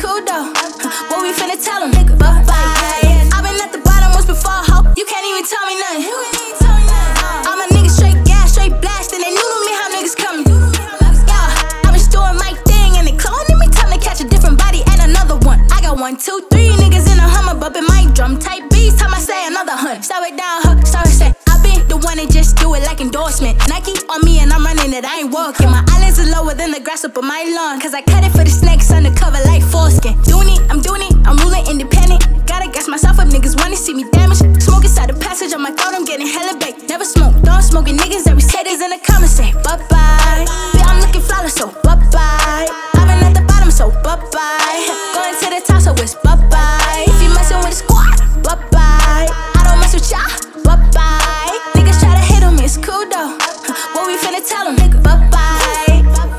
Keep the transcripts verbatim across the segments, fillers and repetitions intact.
cool though. What we finna tell them? Bye bye. I've been at the bottom once before, ho. You can't even tell me nothing. All my niggas straight gas, straight blast, and they knew to me how niggas coming. Yeah, I've been doing my thing, and they cloning me. Time to catch a different body and another one. I got one, two, three niggas in a Hummer, bumping my drum type beats. Time I say another hunt. Slow it down, huh? Sorry, say. The one that just do it like endorsement. Nike on me and I'm running it, I ain't walking. My eyelids are lower than the grass up on my lawn, cause I cut it for the snakes undercover like foreskin. Doing it, I'm doing it, I'm ruling independent. Gotta gas myself up, niggas wanna see me damaged. Smoke inside the passage on my throat, I'm getting hella baked. Never smoke, don't smoking niggas, every say this in the comments. Say bye-bye, yeah, I'm looking flawless, so bye-bye. I've been at the bottom, so bye-bye. Going to the top, so it's bye-bye. If you messing with a squad, bye-bye. I don't mess with y'all, bye-bye. It's cool though. What we finna tell them? Bye bye.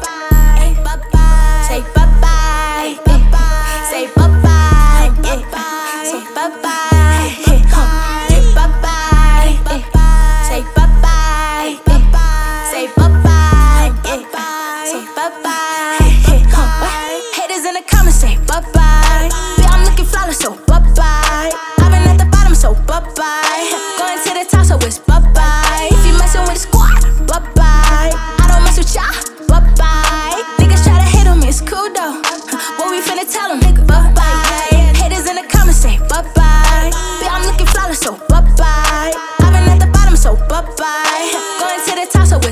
Say bye bye. Say bye bye. Say bye bye. Say bye bye. Say bye bye. Say bye bye. Say bye bye. Haters in the comments say bye bye. Yeah, I'm looking flawless, so bye bye. I've been at the bottom, so bye bye. Going to the top, so it's bye bye. With a squad, bye bye. I don't mess with y'all, bye bye. Niggas try to hit on me, it's cool though. What we finna tell them? Bye bye. Haters in the comments say bye bye. Yeah, I'm looking flawless, so bye bye. I've been at the bottom, so bye bye. Going to the top, so